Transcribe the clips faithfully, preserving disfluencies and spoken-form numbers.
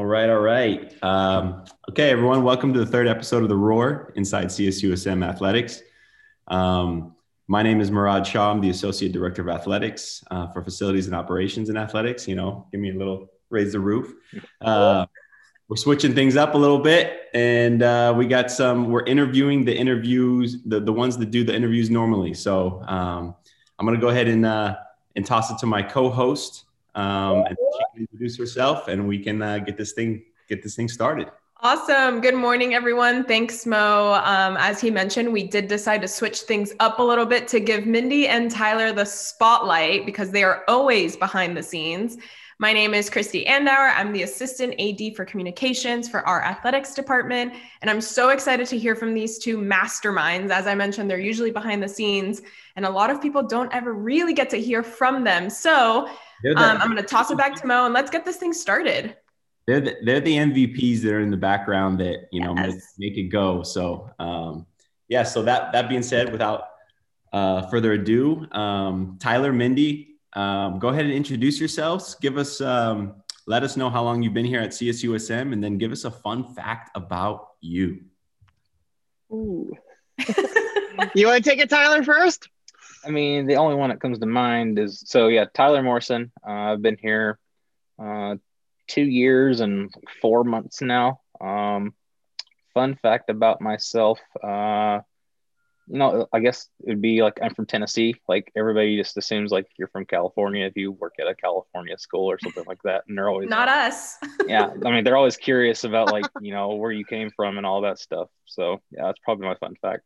right, all right. Um, okay, everyone, welcome to the third episode of The Roar inside C S U S M Athletics. Um, my name is Murad Shah. I'm the Associate Director of Athletics uh, for Facilities and Operations in Athletics. You know, give me a little raise the roof. Uh, we're switching things up a little bit, and uh, we got some, we're interviewing the interviews, the, the ones that do the interviews normally. So um, I'm going to go ahead and, uh, and toss it to my co-host. Um, and she can introduce herself, and we can uh, get this thing get this thing started. Awesome. Good morning, everyone. Thanks, Mo. Um, as he mentioned, we did decide to switch things up a little bit to give Mindy and Tyler the spotlight because they are always behind the scenes. My name is Christy Andauer. I'm the Assistant A D for Communications for our athletics department, and I'm so excited to hear from these two masterminds. As I mentioned, they're usually behind the scenes, and a lot of people don't ever really get to hear from them. So um, I'm going to toss it back to Mo, and let's get this thing started. They're the, they're the M V Ps that are in the background that, you know, Yes. make, make it go. So, um, yeah, so that, that being said, without uh, further ado, um, Tyler, Mindy, um, go ahead and introduce yourselves. Give us, um, let us know how long you've been here at C S U S M, and then give us a fun fact about you. Ooh. You want to take it, Tyler, first? I mean, the only one that comes to mind is, so yeah, Tyler Morrison. Uh, I've been here uh, two years and four months now. Um, fun fact about myself, uh, you know, I guess it would be like I'm from Tennessee. Like everybody just assumes like you're from California if you work at a California school or something like that. And they're always not us. Yeah, I mean, they're always curious about like, you know, where you came from and all that stuff. So yeah, that's probably my fun fact.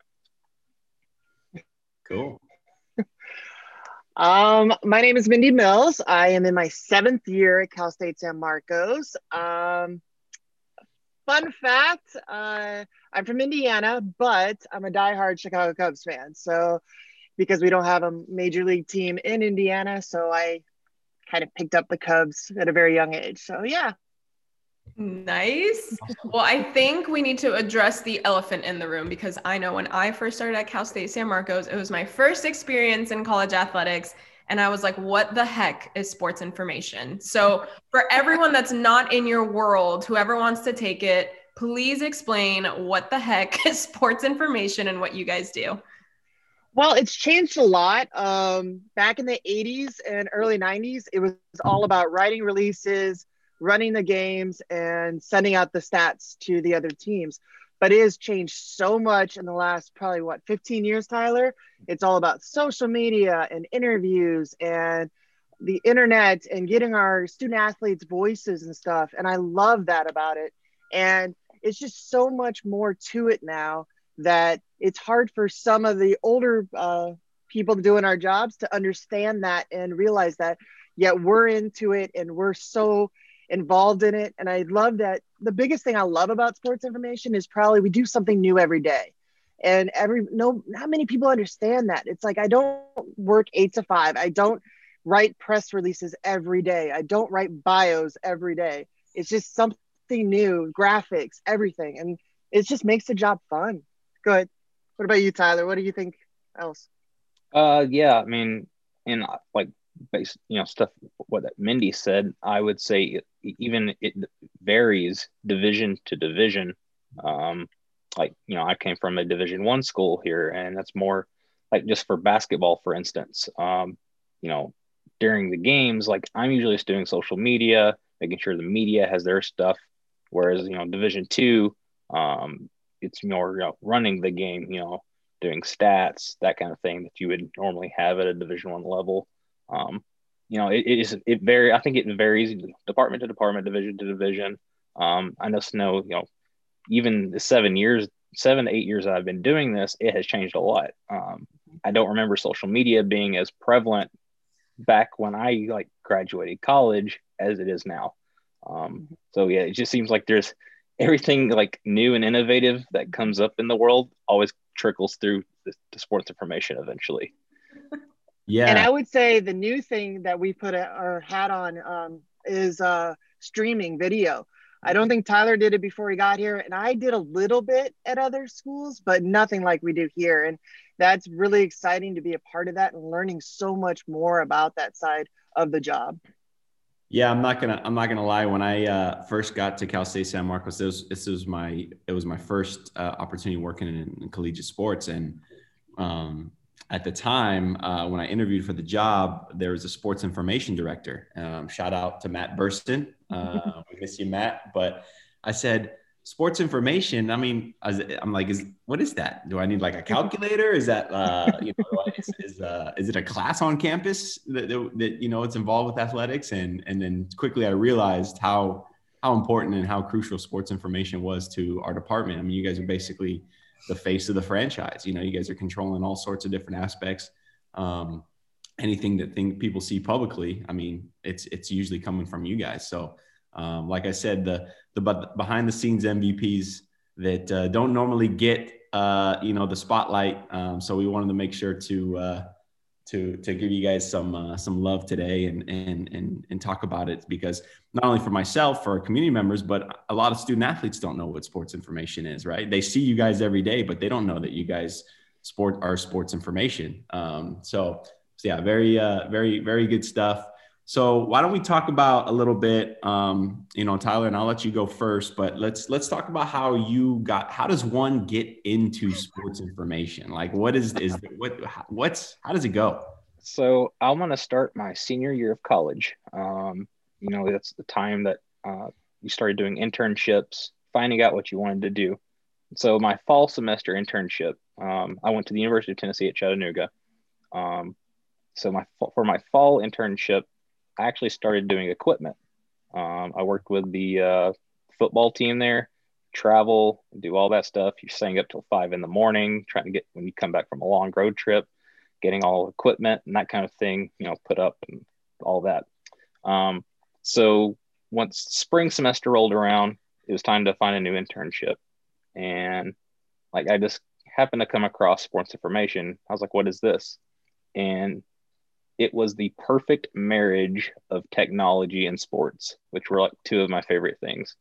Cool. Um, my name is Mindy Mills. I am in my seventh year at Cal State San Marcos. Um, fun fact, uh, I'm from Indiana, but I'm a diehard Chicago Cubs fan. So because we don't have a major league team in Indiana, so I kind of picked up the Cubs at a very young age. So yeah. Nice. Well, I think we need to address the elephant in the room because I know when I first started at Cal State San Marcos, it was my first experience in college athletics. And I was like, what the heck is sports information? So for everyone that's not in your world, whoever wants to take it, please explain what the heck is sports information and what you guys do. Well, it's changed a lot. Um, back in the eighties and early nineties, it was all about writing releases, running the games, and sending out the stats to the other teams. But it has changed so much in the last probably, what, fifteen years, Tyler? It's all about social media and interviews and the internet and getting our student athletes' voices and stuff. And I love that about it. And it's just so much more to it now that it's hard for some of the older uh, people doing our jobs to understand that and realize that, yet we're into it and we're so involved in it. And I love that. The biggest thing I love about sports information is probably we do something new every day. And every, no, not many people understand that. It's like, I don't work eight to five. I don't write press releases every day. I don't write bios every day. It's just something new, graphics, everything. And it just makes the job fun. Good. What about you, Tyler? What do you think else? Uh, yeah, I mean, in like base, you know, stuff what that Mindy said, I would say it, even it varies division to division. Um, like, you know, I came from a Division One school here, and that's more like just for basketball, for instance. Um, you know, during the games, like I'm usually just doing social media, making sure the media has their stuff, whereas you know, Division Two, um, it's more, you know, running the game, you know, doing stats, that kind of thing that you would normally have at a Division One level. Um, you know, it, it is it vary. I think it varies department to department, division to division. Um, I just know, you know, even the seven years, seven eight years that I've been doing this, it has changed a lot. Um, I don't remember social media being as prevalent back when I like graduated college as it is now. Um, so yeah, it just seems like there's everything like new and innovative that comes up in the world always trickles through the, the sports information eventually. Yeah. And I would say the new thing that we put a, our hat on um, is uh, streaming video. I don't think Tyler did it before he got here, and I did a little bit at other schools, but nothing like we do here. And that's really exciting to be a part of that and learning so much more about that side of the job. Yeah, I'm not gonna I'm not gonna lie. When I uh, first got to Cal State San Marcos, this was, this was my it was my first uh, opportunity working in, in collegiate sports, and um, at the time uh, when I interviewed for the job, there was a sports information director. Um, shout out to Matt Burston. Uh, we miss you, Matt. But I said, sports information. I mean, I was, I'm like, is what is that? Do I need like a calculator? Is that uh, you know, is is, uh, is it a class on campus that, that, that you know it's involved with athletics? And and then quickly I realized how how important and how crucial sports information was to our department. I mean, you guys are basically the face of the franchise. You know, you guys are controlling all sorts of different aspects. Um, anything that think people see publicly, I mean, it's it's usually coming from you guys. So. Um, like I said, the the behind the scenes M V Ps that uh, don't normally get uh, you know the spotlight. Um, so we wanted to make sure to uh, to to give you guys some uh, some love today and and and and talk about it, because not only for myself, for our community members, but a lot of student athletes don't know what sports information is. Right? They see you guys every day, but they don't know that you guys sport are sports information. Um, so, so yeah, very uh, very very good stuff. So why don't we talk about a little bit, um, you know, Tyler, and I'll let you go first, but let's, let's talk about how you got, how does one get into sports information? Like what is, is what, what's, how does it go? So I'm going to start my senior year of college. Um, you know, that's the time that uh, you started doing internships, finding out what you wanted to do. So my fall semester internship, um, I went to the University of Tennessee at Chattanooga. Um, so my, for my fall internship, I actually started doing equipment. Um, I worked with the uh, football team there, travel, do all that stuff. You're staying up till five in the morning, trying to get, when you come back from a long road trip, getting all equipment and that kind of thing, you know, put up and all that. Um, so once spring semester rolled around, it was time to find a new internship. And like, I just happened to come across sports information. I was like, what is this? And it was the perfect marriage of technology and sports, which were like two of my favorite things.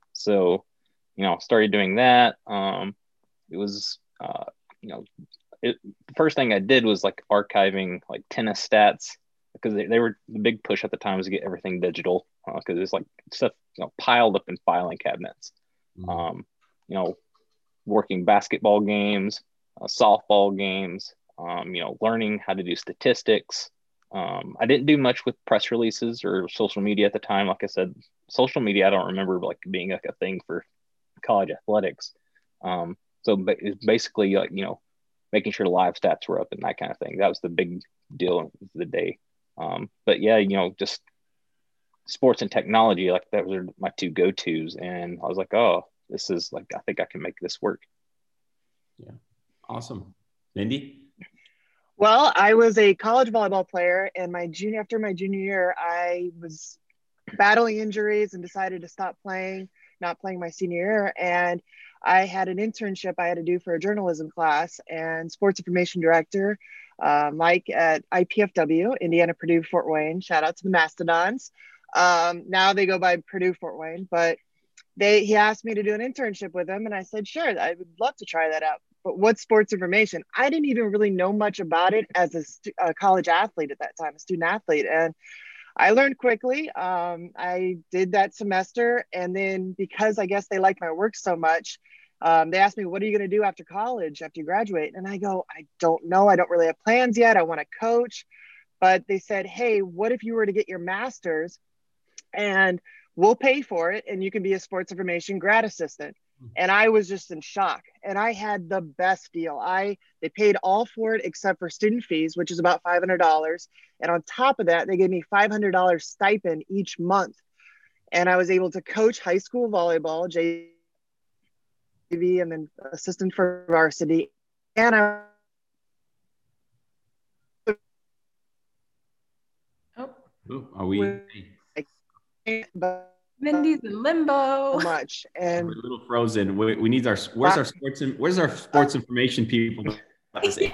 So, you know, started doing that. Um, it was, uh, you know, it, the first thing I did was like archiving like tennis stats, because they, they were the big push at the time was to get everything digital, because uh, it's like stuff, you know, piled up in filing cabinets. Mm-hmm. Um, you know, working basketball games, uh, softball games, um, you know, learning how to do statistics. Um, I didn't do much with press releases or social media at the time. Like I said, social media, I don't remember like being like a thing for college athletics. Um, so it's basically like, you know, making sure live stats were up and that kind of thing. That was the big deal of the day. Um, but yeah, you know, just sports and technology, like that were my two go-tos. And I was like, oh, this is like, I think I can make this work. Yeah. Awesome. Mindy? Well, I was a college volleyball player, and my junior after my junior year, I was battling injuries and decided to stop playing, not playing my senior year. And I had an internship I had to do for a journalism class, and sports information director, uh, Mike at I P F W, Indiana Purdue Fort Wayne. Shout out to the Mastodons. Um, now they go by Purdue Fort Wayne, but they he asked me to do an internship with him, and I said, sure, I would love to try that out. But what's sports information? I didn't even really know much about it as a, stu- a college athlete at that time, a student athlete. And I learned quickly. Um, I did that semester. And then because I guess they like my work so much, um, they asked me, what are you going to do after college, after you graduate? And I go, I don't know. I don't really have plans yet. I want to coach. But they said, hey, what if you were to get your master's and we'll pay for it and you can be a sports information grad assistant? And I was just in shock. And I had the best deal. I they paid all for it except for student fees, which is about five hundred dollars. And on top of that, they gave me five hundred dollars stipend each month. And I was able to coach high school volleyball, J V, and then assistant for varsity. And I Oh, Ooh, are we? but Mindy's in limbo. much and We're a little frozen. We, we need our where's our sports in, where's our sports information people? Yeah.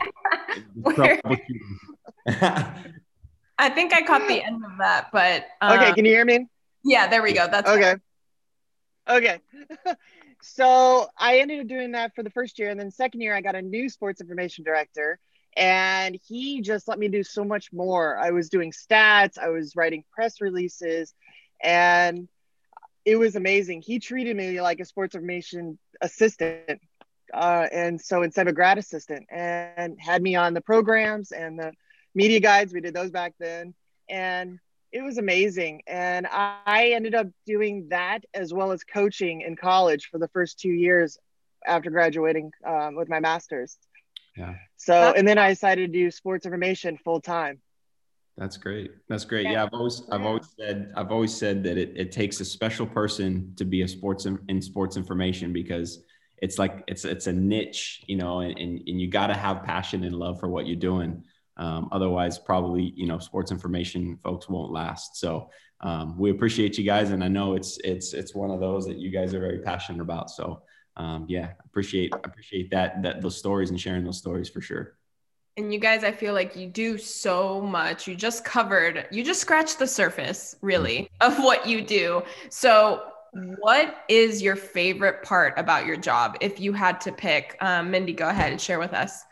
I think I caught the end of that, but um, okay, can you hear me? Yeah, there we go. That's okay. Better. Okay. So I ended up doing that for the first year, and then second year I got a new sports information director, and he just let me do so much more. I was doing stats, I was writing press releases, And it was amazing. He treated me like a sports information assistant. Uh, and so instead of a grad assistant, and had me on the programs and the media guides. We did those back then. And it was amazing. And I ended up doing that as well as coaching in college for the first two years after graduating um, with my master's. Yeah. So, and then I decided to do sports information full time. That's great. That's great. Yeah. I've always, I've always said, I've always said that it, it takes a special person to be a sports in, in sports information, because it's like, it's, it's a niche, you know, and, and, and you got to have passion and love for what you're doing. Um, otherwise, probably, you know, sports information folks won't last. So um, we appreciate you guys. And I know it's, it's, it's one of those that you guys are very passionate about. So um, yeah, appreciate, appreciate that, that those stories and sharing those stories for sure. And you guys, I feel like you do so much. You just covered, you just scratched the surface really of what you do. So what is your favorite part about your job? If you had to pick, um, Mindy, go ahead and share with us.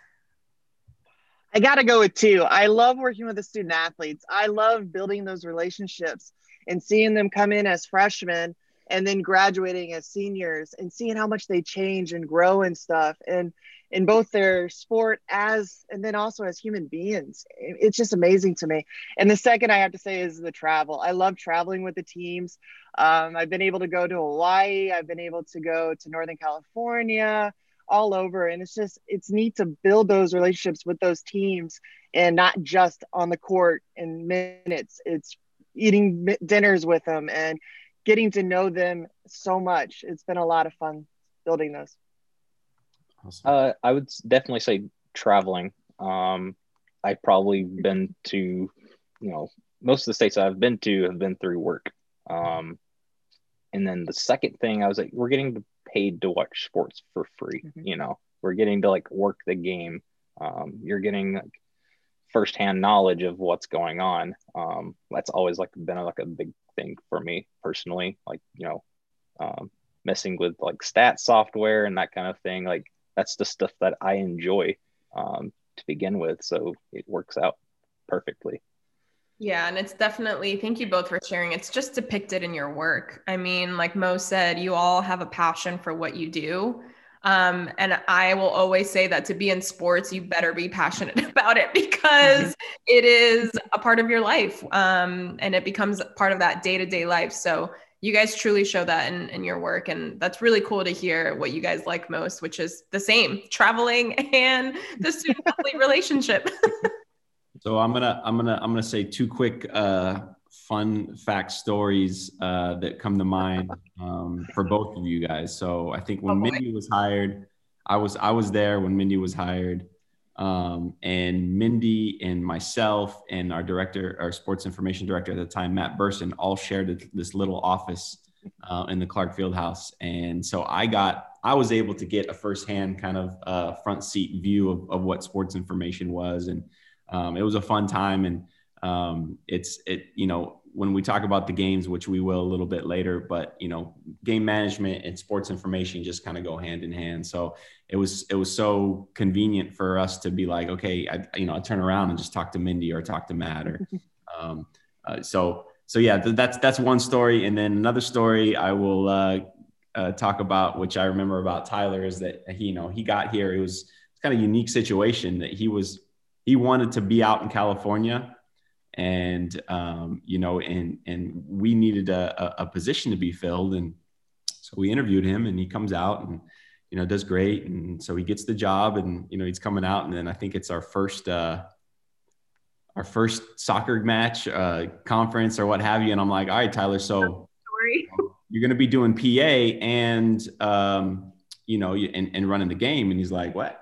I got to go with two. I love working with the student athletes. I love building those relationships and seeing them come in as freshmen and then graduating as seniors and seeing how much they change and grow and stuff. And in both their sport as, and then also as human beings. It's just amazing to me. And the second I have to say is the travel. I love traveling with the teams. Um, I've been able to go to Hawaii. I've been able to go to Northern California, all over. And it's just, it's neat to build those relationships with those teams and not just on the court in minutes. It's eating dinners with them and getting to know them so much. It's been a lot of fun building those. Awesome. Uh, I would definitely say traveling. Um, I've probably been to, you know, most of the states I've been to have been through work. Um, and then the second thing I was like, we're getting paid to watch sports for free. Mm-hmm. You know, we're getting to like work the game. Um, you're getting like firsthand knowledge of what's going on. Um, that's always like been a, like a big thing for me personally. Like, you know, um, messing with like stat software and that kind of thing. Like, that's the stuff that I enjoy um, to begin with. So it works out perfectly. Yeah. And it's definitely, thank you both for sharing. It's just depicted in your work. I mean, like Mo said, you all have a passion for what you do. Um, and I will always say that to be in sports, you better be passionate about it because it is a part of your life. Um, and it becomes part of that day-to-day life. So you guys truly show that in, in your work. And that's really cool to hear what you guys like most, which is the same, traveling and the student athlete relationship. So I'm gonna I'm gonna I'm gonna say two quick uh, fun fact stories uh, that come to mind um, for both of you guys. So I think when oh, Mindy was hired, I was I was there when Mindy was hired, um, and Mindy and myself and our director, our sports information director at the time, Matt Burson, all shared this little office uh, in the Clark Fieldhouse. And so I got I was able to get a firsthand kind of uh, front seat view of, of what sports information was. And Um, it was a fun time. And um, it's, it, you know, when we talk about the games, which we will a little bit later, but, you know, game management and sports information just kind of go hand in hand. So it was, it was so convenient for us to be like, okay, I, you know, I turn around and just talk to Mindy or talk to Matt or, um, uh, so, so yeah, th- that's, that's one story. And then another story I will uh, uh, talk about, which I remember about Tyler, is that he, you know, he got here, it was kind of a unique situation that he was, he wanted to be out in California, and, um, you know, and, and we needed a, a position to be filled. And so we interviewed him, and he comes out and, you know, does great. And so he gets the job, and, you know, he's coming out, and then I think it's our first, uh, our first soccer match, uh, conference or what have you. And I'm like, all right, Tyler, so Sorry. you're going to be doing P A and, um, you know, and, and running the game. And he's like, what?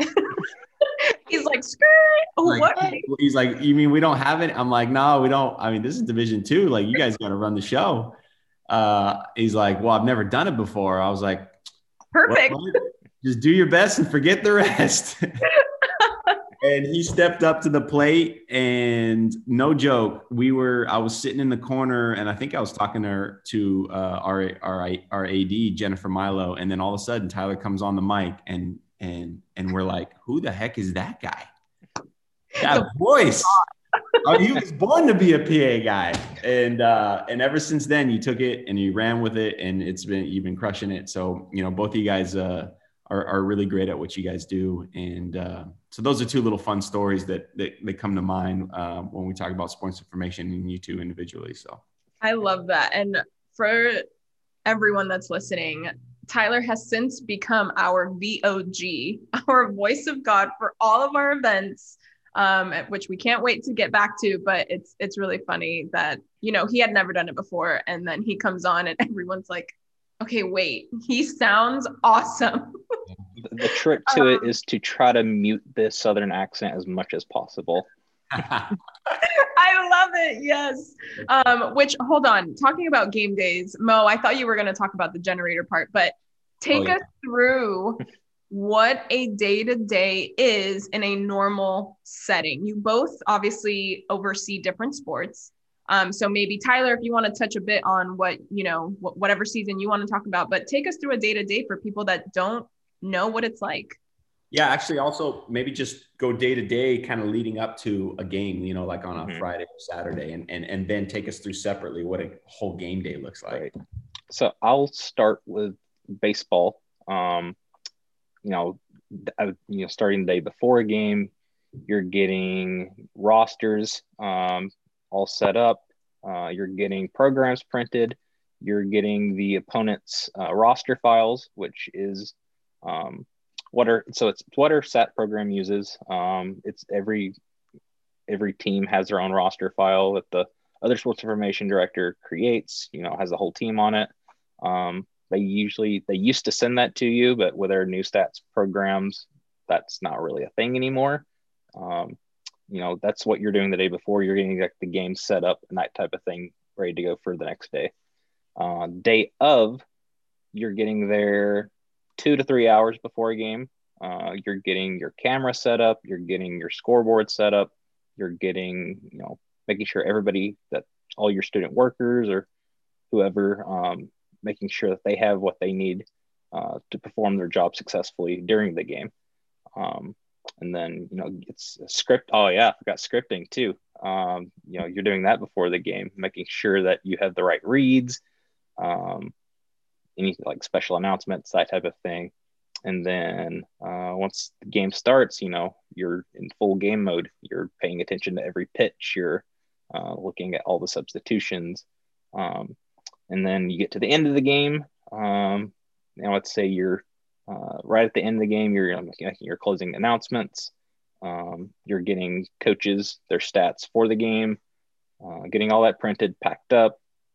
He's like, skirt. Oh, like, what? He's like, you mean we don't have it? I'm like, no, we don't. I mean, this is Division Two. Like, you guys got to run the show. Uh, he's like, well, I've never done it before. I was like, perfect. Well, just do your best and forget the rest. And he stepped up to the plate, and no joke, we were, I was sitting in the corner, and I think I was talking to her, to uh, our, our, our A D, Jennifer Milo. And then all of a sudden Tyler comes on the mic, and, and, and we're like, who the heck is that guy? That voice. Oh, he was born to be a P A guy, and uh, and ever since then, you took it and you ran with it, and it's been you've been crushing it. So you know, both of you guys uh, are are really great at what you guys do, and uh, so those are two little fun stories that that, that come to mind uh, when we talk about sports information and you two individually. So I love that, and for everyone that's listening, Tyler has since become our V O G, our voice of God for all of our events. Um, which we can't wait to get back to, but it's it's really funny that, you know, he had never done it before, and then he comes on and everyone's like, okay, wait, he sounds awesome. The, the trick to um, it is to try to mute the Southern accent as much as possible. I love it. Yes. Um, which, hold on, talking about game days, Mo, I thought you were going to talk about the generator part, but take oh, yeah. us through what a day-to-day is in a normal setting. You both obviously oversee different sports. Um, so maybe Tyler, if you want to touch a bit on what, you know, wh- whatever season you want to talk about, but take us through a day-to-day for people that don't know what it's like. Yeah, actually also maybe just go day-to-day kind of leading up to a game, you know, like on a mm-hmm. Friday or Saturday, and, and, and then take us through separately what a whole game day looks like. Right. So I'll start with baseball. Um, you know, you know, starting the day before a game, you're getting rosters um, all set up. Uh, you're getting programs printed. You're getting the opponent's uh, roster files, which is um, what are so it's what our S A T program uses. Um, it's every every team has their own roster file that the other sports information director creates. You know, has a whole team on it. Um, They usually, they used to send that to you, but with our new stats programs, that's not really a thing anymore. Um, you know, that's what you're doing the day before. You're getting like the game set up and that type of thing ready to go for the next day. Uh, day of, you're getting there two to three hours before a game. Uh, you're getting your camera set up. You're getting your scoreboard set up. You're getting, you know, making sure everybody, that all your student workers or whoever, um, making sure that they have what they need uh, to perform their job successfully during the game. Um, and then, you know, it's a script. Oh yeah, I forgot scripting too. Um, you know, you're doing that before the game, making sure that you have the right reads, um, any like special announcements, that type of thing. And then uh, once the game starts, you know, you're in full game mode. You're paying attention to every pitch. You're uh, looking at all the substitutions. Um, And then you get to the end of the game. Um, now let's say you're uh, right at the end of the game, you're making your closing announcements. Um, you're getting coaches, their stats for the game, uh, getting all that printed, packed up.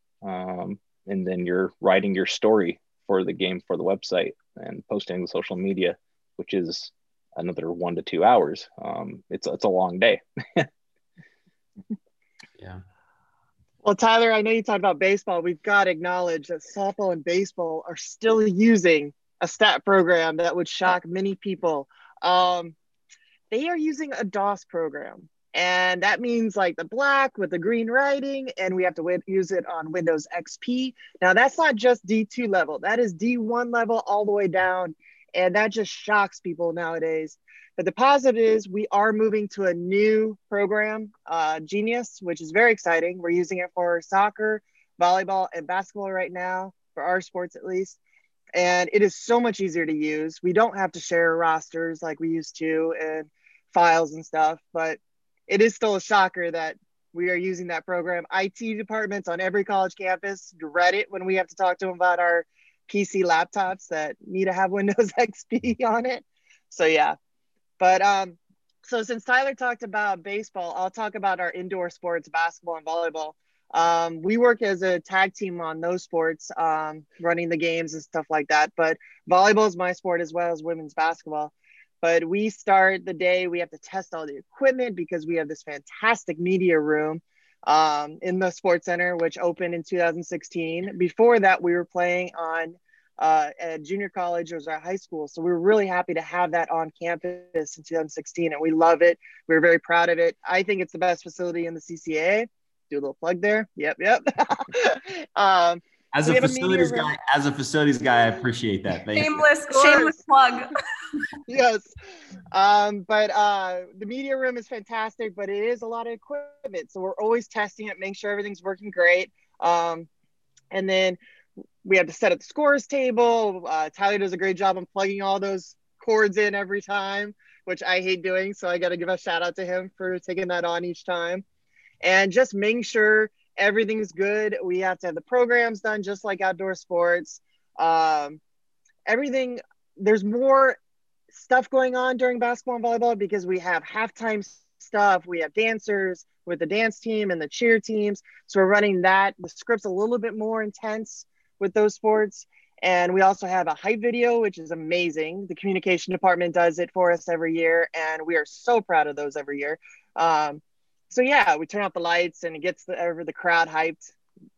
Um, and then you're writing your story for the game for the website and posting to social media, which is another one to two hours. Um, it's, it's a long day. Yeah. Well, Tyler, I know you talked about baseball. We've got to acknowledge that softball and baseball are still using a stat program that would shock many people. Um, they are using a DOS program, and that means like the black with the green writing, and we have to w- use it on Windows X P. Now, that's not just D two level. That is D one level all the way down, and that just shocks people nowadays. But the positive is we are moving to a new program, uh, Genius, which is very exciting. We're using it for soccer, volleyball, and basketball right now, for our sports at least. And it is so much easier to use. We don't have to share rosters like we used to and files and stuff, but it is still a shocker that we are using that program. I T departments on every college campus dread it when we have to talk to them about our P C laptops that need to have Windows X P on it. So yeah. But um, so since Tyler talked about baseball, I'll talk about our indoor sports, basketball and volleyball. Um, we work as a tag team on those sports, um, running the games and stuff like that. But volleyball is my sport as well as women's basketball. But we start the day, we have to test all the equipment because we have this fantastic media room um, in the Sports Center, which opened in two thousand sixteen. Before that, we were playing on uh, at junior college, it was our high school. So we were really happy to have that on campus in two thousand sixteen, and we love it. We're very proud of it. I think it's the best facility in the C C A. Do a little plug there. Yep, yep. um, as a facilities a guy, as a facilities guy, I appreciate that. Thank shameless, shameless plug. Yes. Um, but uh, the media room is fantastic, but it is a lot of equipment. So we're always testing it, making sure everything's working great. Um, and then we have to set up the scores table. Uh, Tyler does a great job on plugging all those cords in every time, which I hate doing. So I got to give a shout out to him for taking that on each time. And just making sure everything's good. We have to have the programs done just like outdoor sports. Um, everything, there's more stuff going on during basketball and volleyball because we have halftime stuff. We have dancers with the dance team and the cheer teams. So we're running that. The script's a little bit more intense with those sports. And we also have a hype video, which is amazing. The communication department does it for us every year. And we are so proud of those every year. Um, so yeah, we turn off the lights and it gets the, over the crowd hyped.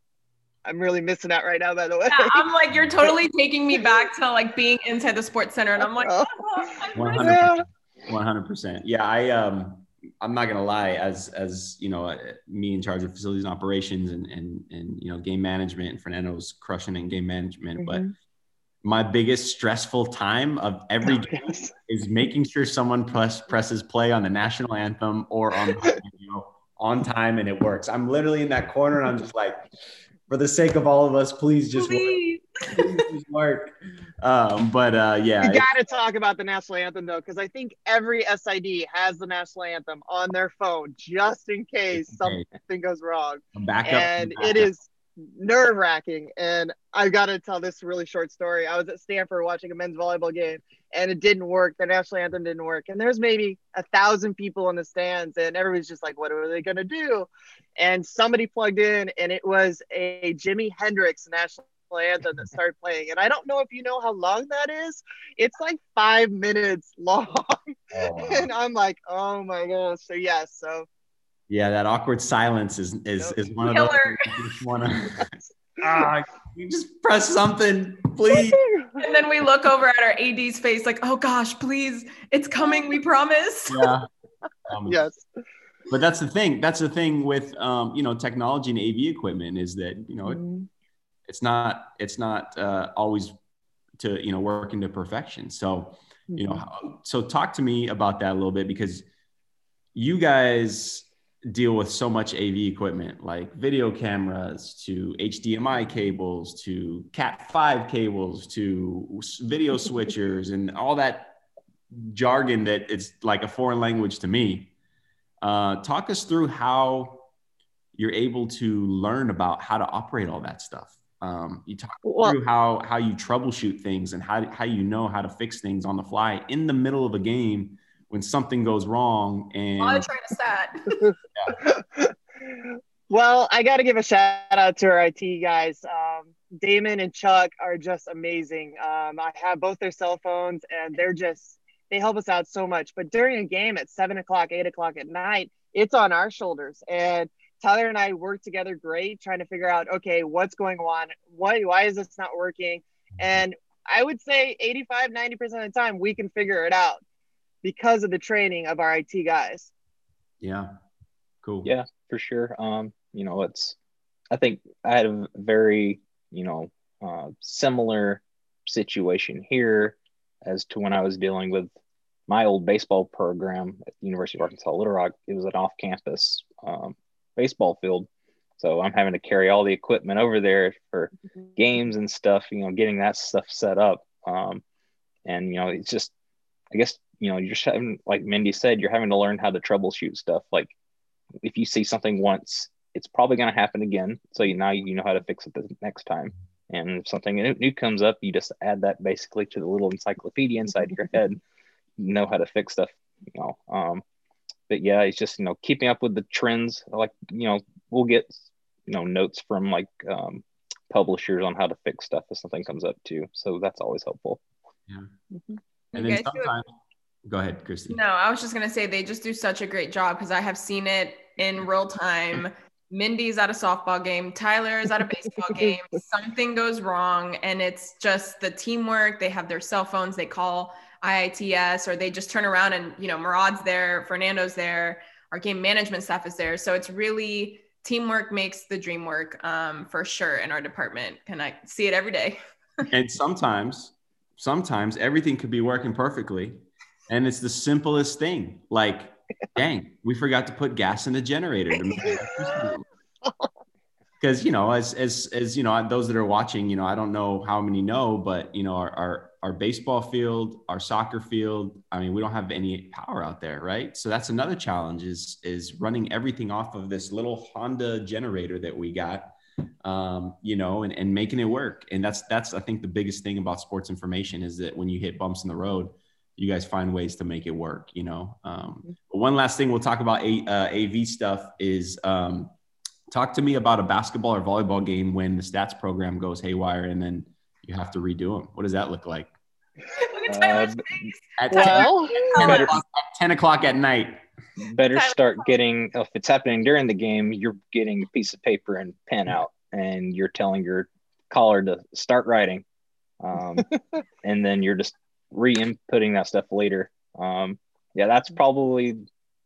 I'm really missing out right now, by the way. Yeah, I'm like, you're totally taking me back to like being inside the sports center. And I'm like, oh, I'm one hundred percent. one hundred percent. Yeah. I, um, I'm not going to lie, as, as, you know, me in charge of facilities and operations and, and, and, you know, game management, and Fernando's crushing in game management, mm-hmm. but my biggest stressful time of every oh, game yes. is making sure someone press, presses play on the national anthem or on the video on time and it works. I'm literally in that corner and I'm just like, for the sake of all of us, please just please. work. Please just work. Um, but uh, yeah. We got to talk about the national anthem though, because I think every S I D has the national anthem on their phone just in case okay. something goes wrong. Back up, and back it up. is nerve wracking. And I've got to tell this really short story. I was at Stanford watching a men's volleyball game and it didn't work. The national anthem didn't work. And there's maybe a thousand people in the stands and everybody's just like, what are they going to do? And somebody plugged in and it was a Jimi Hendrix national anthem that started playing. And I don't know if you know how long that is. It's like five minutes long. Oh, wow. And I'm like, oh my gosh. So yes. So yeah, that awkward silence is is, is one Killer. of those things you just want to ah, you just press something, please. And then we look over at our A D's face like, oh gosh, please, it's coming, we promise. Yeah. Um, yes. But that's the thing. That's the thing with um, you know, technology and A V equipment is that, you know, it, mm-hmm. it's not it's not uh, always to, you know, work into perfection. So, you know, mm-hmm. so talk to me about that a little bit, because you guys deal with so much A V equipment, like video cameras to H D M I cables to cat five cables to video switchers and all that jargon that it's like a foreign language to me. Uh, talk us through how you're able to learn about how to operate all that stuff. Um, you talk well, through how how you troubleshoot things and how how you know how to fix things on the fly in the middle of a game when something goes wrong. And I'm trying to stat. yeah. Well, I got to give a shout out to our I T guys. Um, Damon and Chuck are just amazing. Um, I have both their cell phones and they're just, they help us out so much. But during a game at seven o'clock, eight o'clock at night, it's on our shoulders. And Tyler and I work together great, trying to figure out, okay, what's going on? Why, why is this not working? And I would say eighty-five, ninety percent of the time we can figure it out because of the training of our I T guys. Yeah. Cool. Yeah, for sure. Um, you know, it's, I think I had a very, you know, uh, similar situation here as to when I was dealing with my old baseball program at the University of Arkansas Little Rock. It was an off-campus um, baseball field. So I'm having to carry all the equipment over there for mm-hmm. games and stuff, you know, getting that stuff set up. Um, and, you know, it's just, I guess, you know, you're just having, like Mindy said, you're having to learn how to troubleshoot stuff. Like if you see something once, it's probably going to happen again. So you, now you know how to fix it the next time. And if something new comes up, you just add that basically to the little encyclopedia inside your head, you know how to fix stuff, you know. Um, but yeah, it's just, you know, keeping up with the trends. Like, you know, we'll get, you know, notes from like um, publishers on how to fix stuff if something comes up too. So that's always helpful. Yeah. Mm-hmm. And then sometimes, go ahead, Christy. No, I was just going to say they just do such a great job because I have seen it in real time. Mindy's at a softball game. Tyler is at a baseball game. Something goes wrong and it's just the teamwork. They have their cell phones. They call I I T S or they just turn around and, you know, Murad's there, Fernando's there, our game management staff is there. So it's really teamwork makes the dream work um, for sure in our department. And I see it every day. And sometimes sometimes everything could be working perfectly. And it's the simplest thing. Like, dang, we forgot to put gas in the generator to make electricity. Because, you know, as, as, as, you know, those that are watching, you know, I don't know how many know, but, you know, our, our, our baseball field, our soccer field, I mean, we don't have any power out there, right? So that's another challenge is, is running everything off of this little Honda generator that we got, um, you know, and, and making it work. And that's, that's, I think the biggest thing about sports information is that when you hit bumps in the road, you guys find ways to make it work, you know? Um, but one last thing we'll talk about a, uh, A V stuff is, um, talk to me about a basketball or volleyball game when the stats program goes haywire and then you have to redo them. What does that look like? Look at Uh, At Well, ten, better, o'clock, at ten o'clock at night. better start getting, if it's happening during the game, you're getting a piece of paper and pen out and you're telling your caller to start writing. Um, and then you're just re-inputting that stuff later. Um, yeah, that's probably,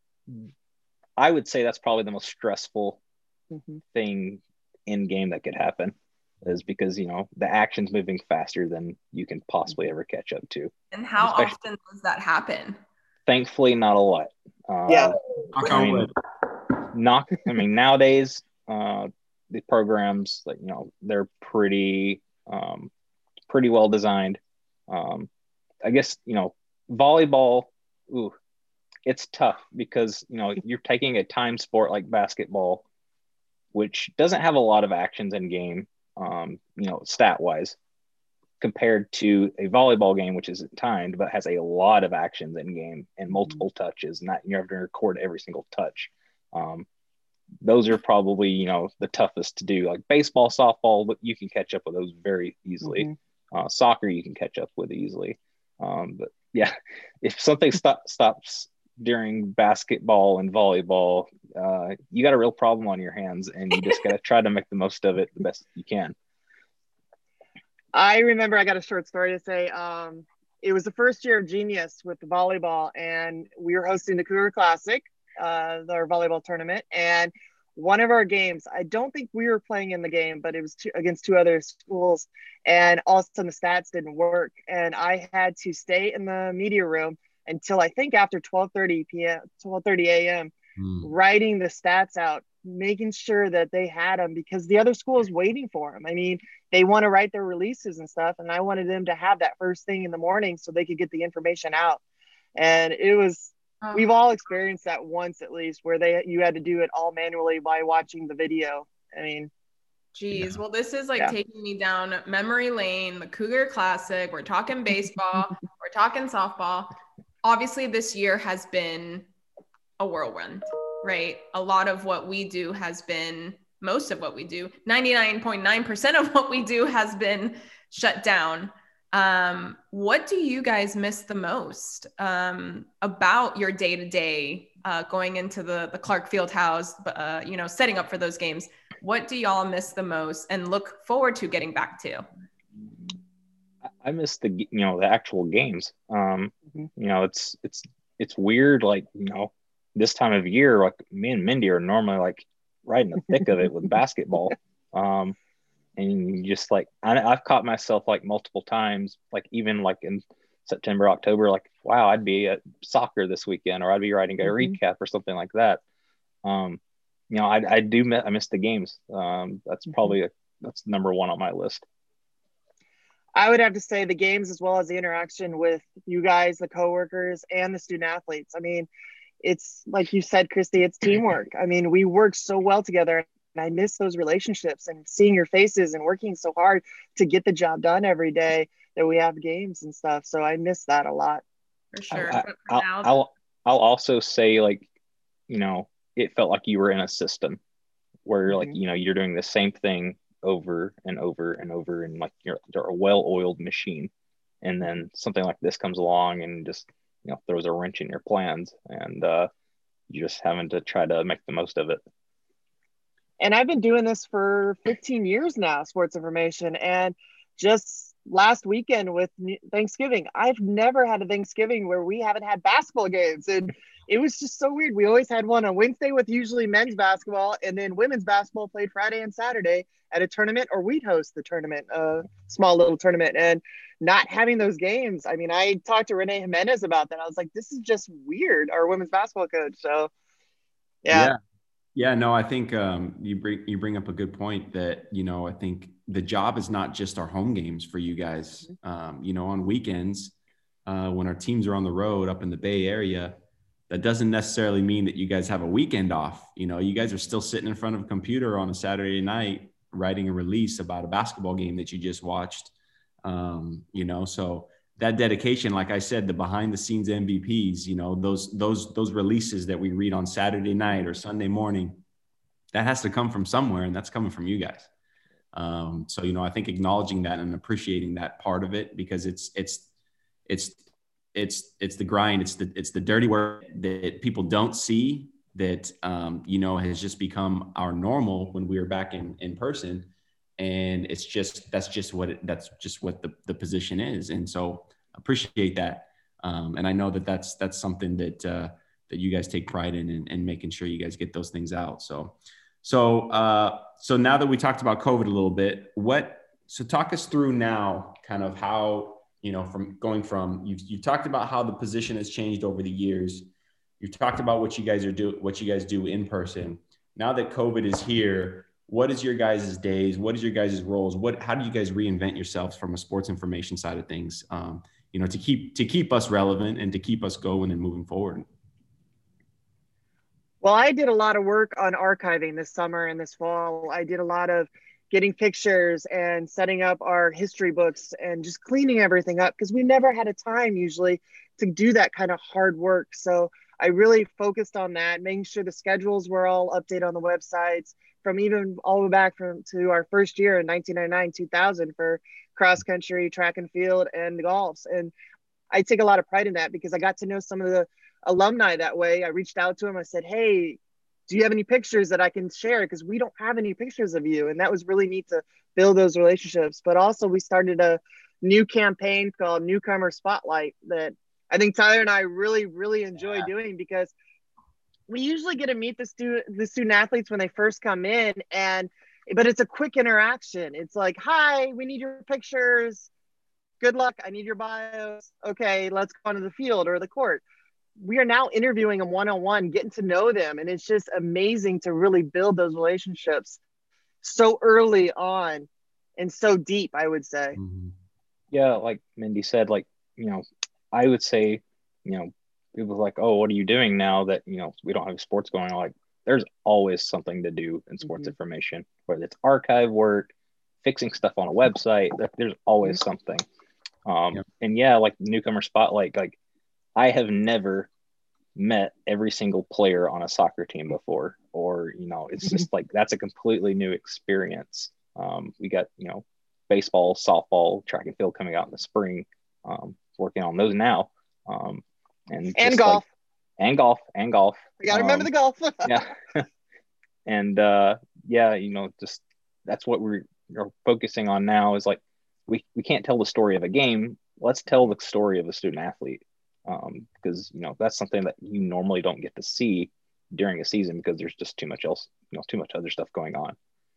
I would say that's probably the most stressful mm-hmm. thing in game that could happen, is because, you know, the action's moving faster than you can possibly ever catch up to. And how Especially, often does that happen? Thankfully, not a lot. Uh, yeah. I mean, not, I mean, nowadays, uh, the programs, like, you know, they're pretty, um, pretty well designed. Um, I guess, you know, volleyball, ooh, it's tough because, you know, you're taking a time sport like basketball, which doesn't have a lot of actions in game, um, you know, stat wise, compared to a volleyball game, which isn't timed, but has a lot of actions in game and multiple mm-hmm. touches. Not you have to record every single touch. Um, those are probably, you know, the toughest to do. Like baseball, softball, but you can catch up with those very easily. Mm-hmm. Uh, soccer, you can catch up with easily. Um, but yeah, if something stop, stops during basketball and volleyball, uh, you got a real problem on your hands, and you just got to try to make the most of it the best you can. I remember I got a short story to say. Um, it was the first year of Genius with the volleyball, and we were hosting the Cougar Classic, uh, our volleyball tournament. And one of our games, I don't think we were playing in the game, but it was two, against two other schools. And all of a sudden the stats didn't work. And I had to stay in the media room until I think after twelve thirty p.m., twelve thirty a.m., mm. writing the stats out, making sure that they had them because the other school is waiting for them. I mean, they want to write their releases and stuff, and I wanted them to have that first thing in the morning so they could get the information out. And it was, oh. we've all experienced that once at least, where they you had to do it all manually by watching the video. I mean, geez, well, this is like yeah. taking me down memory lane, the Cougar Classic. We're talking baseball, we're talking softball. Obviously, this year has been a whirlwind, right? A lot of what we do has been, most of what we do, ninety-nine point nine percent of what we do has been shut down. Um, what do you guys miss the most um, about your day-to-day uh, going into the, the Clark Fieldhouse, uh, you know, setting up for those games? What do y'all miss the most and look forward to getting back to? I miss the, you know, the actual games. Um, you know, it's, it's, it's weird. Like, you know, this time of year, like me and Mindy are normally like right in the thick of it with basketball. Um, and you just like, I, I've caught myself like multiple times, like even like in September, October, like, wow, I'd be at soccer this weekend, or I'd be writing a mm-hmm. recap or something like that. Um, you know, I, I do, miss, I miss the games. Um, that's mm-hmm. probably, a, that's number one on my list. I would have to say the games, as well as the interaction with you guys, the coworkers, and the student athletes. I mean, it's like you said, Christy, it's teamwork. I mean, we work so well together, and I miss those relationships and seeing your faces and working so hard to get the job done every day that we have games and stuff. So I miss that a lot. For sure. I, I'll, I'll, I'll also say, like, you know, it felt like you were in a system where mm-hmm. like, you know, you're doing the same thing over and over and over, and like you're, you're a well-oiled machine, and then something like this comes along and just, you know, throws a wrench in your plans, and uh you're just having to try to make the most of it. And I've been doing this for fifteen years now, sports information, and just last weekend with Thanksgiving. I've never had a Thanksgiving where we haven't had basketball games. And it was just so weird. We always had one on Wednesday with usually men's basketball, and then women's basketball played Friday and Saturday at a tournament, or we'd host the tournament, a small little tournament. And not having those games, I mean, I talked to Renee Jimenez about that. I was like, this is just weird, our women's basketball coach. So, yeah. Yeah. Yeah, no, I think um, you bring you bring up a good point that, you know, I think the job is not just our home games for you guys. Um, you know, on weekends, uh, when our teams are on the road up in the Bay Area, that doesn't necessarily mean that you guys have a weekend off. You know, you guys are still sitting in front of a computer on a Saturday night writing a release about a basketball game that you just watched. Um, you know, so that dedication, like I said, the behind the scenes M V Ps, you know, those, those, those releases that we read on Saturday night or Sunday morning, that has to come from somewhere, and that's coming from you guys. Um, so, you know, I think acknowledging that and appreciating that part of it, because it's, it's, it's, it's, it's the grind. It's the, it's the dirty work that people don't see that, um, you know, has just become our normal when we were back in, in person. And it's just, that's just what it, that's just what the, the position is. And so appreciate that. Um, and I know that that's, that's something that, uh, that you guys take pride in, and, and making sure you guys get those things out. So, so, uh, so now that we talked about COVID a little bit, what, so talk us through now kind of how, you know, from going from, you've, you've talked about how the position has changed over the years. You've talked about what you guys are doing, what you guys do in person. Now that COVID is here, what is your guys' days? What is your guys' roles? What, how do you guys reinvent yourselves from a sports information side of things? Um, you know, to keep, to keep us relevant and to keep us going and moving forward. Well, I did a lot of work on archiving this summer and this fall. I did a lot of getting pictures and setting up our history books and just cleaning everything up, because we never had a time usually to do that kind of hard work. So I really focused on that, making sure the schedules were all updated on the websites, from even all the way back from to our first year in nineteen ninety-nine, two thousand for cross country, track and field, and golfs. And I take a lot of pride in that, because I got to know some of the alumni that way. I reached out to them. I said, hey, do you have any pictures that I can share? Because we don't have any pictures of you. And that was really neat to build those relationships. But also we started a new campaign called Newcomer Spotlight that I think Tyler and I really, really enjoy yeah. doing, because we usually get to meet the student, the student athletes when they first come in, and, but it's a quick interaction. It's like, hi, we need your pictures. Good luck. I need your bios. Okay, let's go onto the field or the court. We are now interviewing them one-on-one, getting to know them. And it's just amazing to really build those relationships so early on and so deep, I would say. Yeah, like Mindy said, like, you know, I would say, you know, people are like, oh, what are you doing now that, you know, we don't have sports going on? Like, there's always something to do in sports mm-hmm. information, whether it's archive work, fixing stuff on a website, there's always mm-hmm. something. Um, yep. And yeah, like Newcomer Spotlight, like I have never met every single player on a soccer team before, or, you know, it's just like, that's a completely new experience. Um, we got, you know, baseball, softball, track and field coming out in the spring, um, working on those now. Um, and, and golf like, and golf and golf. We got to um, remember the golf. yeah. And, uh, yeah, you know, just, that's what we're, we're focusing on now is like, we, we can't tell the story of a game. Let's tell the story of a student athlete. Um, because, you know, that's something that you normally don't get to see during a season, because there's just too much else, you know, too much other stuff going on.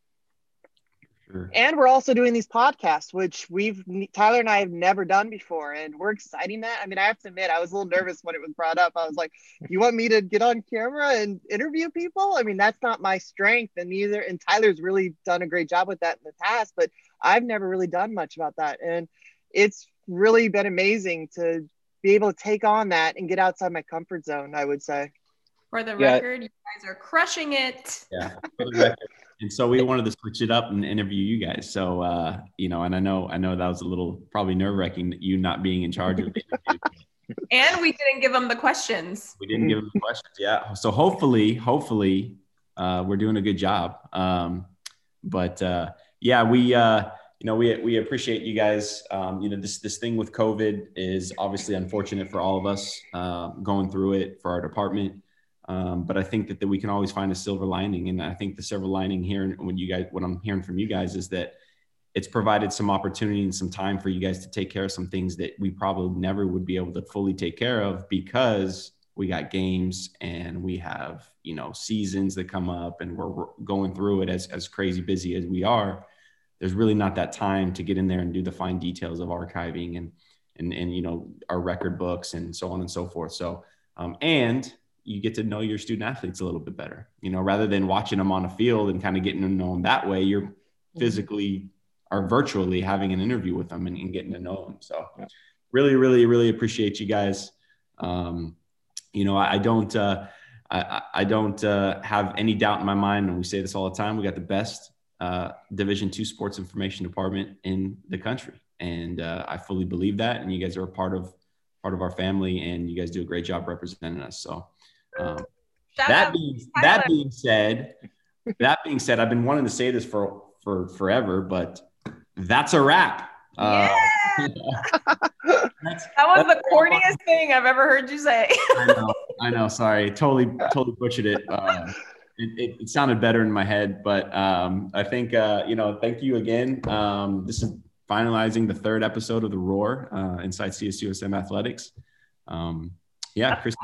Sure. And we're also doing these podcasts, which we've, Tyler and I have never done before. And we're exciting that. I mean, I have to admit, I was a little nervous when it was brought up. I was like, you want me to get on camera and interview people? I mean, that's not my strength. And neither, and Tyler's really done a great job with that in the past, but I've never really done much about that. And it's really been amazing to be able to take on that and get outside my comfort zone, I would say. For the yeah. record, you guys are crushing it. Yeah, for the record. And so we wanted to switch it up and interview you guys. So, uh, you know, and I know, I know that was a little probably nerve wracking, you not being in charge of the interview. And we didn't give them the questions. We didn't give them the questions. Yeah. So hopefully, hopefully uh, we're doing a good job. Um, but uh, yeah, we, uh, you know, we, we appreciate you guys. Um, you know, this, this thing with COVID is obviously unfortunate for all of us uh, going through it, for our department. Um, but I think that, that we can always find a silver lining. And I think the silver lining here, when you guys, what I'm hearing from you guys is that it's provided some opportunity and some time for you guys to take care of some things that we probably never would be able to fully take care of because we got games and we have, you know, seasons that come up and we're, we're going through it as, as crazy busy as we are. There's really not that time to get in there and do the fine details of archiving and, and, and, you know, our record books and so on and so forth. So, um, and you get to know your student athletes a little bit better, you know, rather than watching them on a field and kind of getting to know them that way, you're physically or virtually having an interview with them and, and getting to know them. So really, really, really appreciate you guys. Um, you know, I, I don't, uh, I, I don't uh, have any doubt in my mind. And we say this all the time. We got the best uh, Division two sports information department in the country. And uh, I fully believe that. And you guys are a part of, part of our family and you guys do a great job representing us. So um, that being, that being said, that being said, I've been wanting to say this for, for forever, but that's a wrap. Yeah. Uh, that's, that was the corniest thing I've ever heard you say. I know, I know. Sorry, totally, totally butchered it. Uh, it, it. It sounded better in my head, but um, I think uh, you know. Thank you again. Um, this is finalizing the third episode of the Roar uh, inside C S U S M Athletics. Um, yeah, Christy.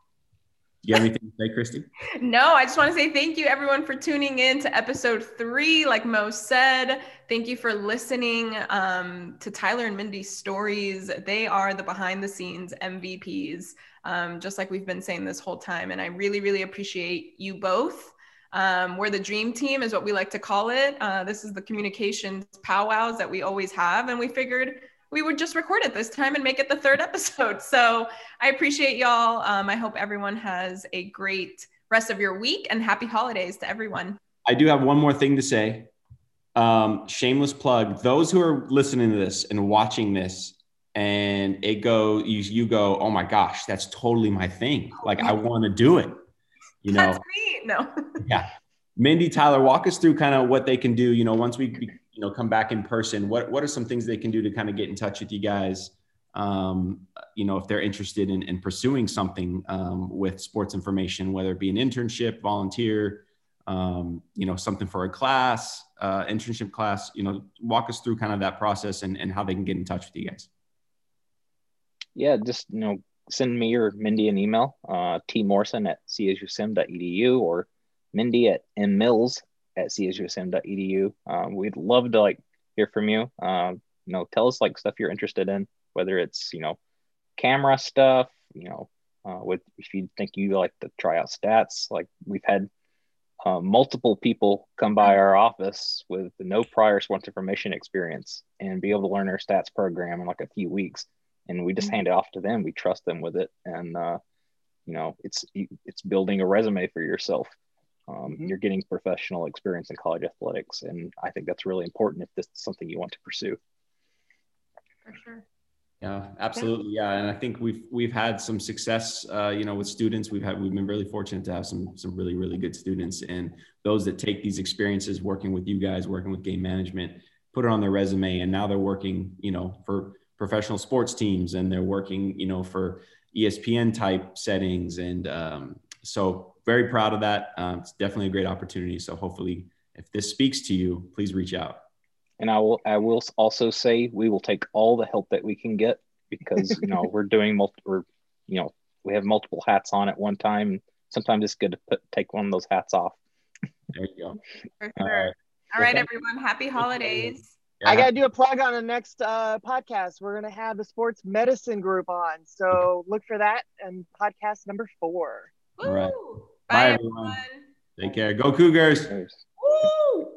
You have anything to say, Christy? No, I just want to say thank you everyone for tuning in to episode three. Like Mo said, thank you for listening um, to Tyler and Mindy's stories. They are the behind the scenes M V Ps, um, just like we've been saying this whole time. And I really, really appreciate you both. Um, we're the dream team is what we like to call it. Uh, this is the communications powwows that we always have. And we figured we would just record it this time and make it the third episode. So I appreciate y'all. Um, I hope everyone has a great rest of your week and happy holidays to everyone. I do have one more thing to say. Um, shameless plug. Those who are listening to this and watching this and it go, you, you go, oh my gosh, that's totally my thing. Like I want to do it. You know, that's me. No. Yeah. Mindy, Tyler, walk us through kind of what they can do, you know, once we, you know, come back in person. What what are some things they can do to kind of get in touch with you guys? Um, you know, if they're interested in, in pursuing something um, with sports information, whether it be an internship, volunteer, um, you know, something for a class, uh, internship class, you know, walk us through kind of that process and, and how they can get in touch with you guys. Yeah, just, you know, send me or Mindy an email, uh, tmorrison at c s u s m dot e d u or Mindy at mmills at c s u s m dot e d u. Um, we'd love to like hear from you. Um, you know, tell us like stuff you're interested in, whether it's, you know, camera stuff, you know, uh, with, if you think you like to try out stats, like we've had uh, multiple people come by our office with no prior sports information experience and be able to learn our stats program in like a few weeks. And we just hand it off to them. We trust them with it. And, uh, you know, it's, it's building a resume for yourself. Um, mm-hmm. You're getting professional experience in college athletics. And I think that's really important if this is something you want to pursue. For sure. Yeah, absolutely. Yeah. And I think we've, we've had some success, uh, you know, with students. We've had, we've been really fortunate to have some, some really, really good students, and those that take these experiences working with you guys, working with game management, put it on their resume. And now they're working, you know, for professional sports teams, and they're working, you know, for E S P N type settings. And um, so very proud of that. Um, it's definitely a great opportunity. So hopefully if this speaks to you, please reach out. And I will, I will also say we will take all the help that we can get, because, you know, we're doing multiple, we're, you know, we have multiple hats on at one time. Sometimes it's good to put, take one of those hats off. There you go. For sure. Uh, all right, everyone. Happy holidays. Yeah. I got to do a plug on the next uh, podcast. We're going to have the sports medicine group on. So look for that and podcast number four. All right. Bye, Bye everyone. everyone. Take care. Go Cougars. Woo!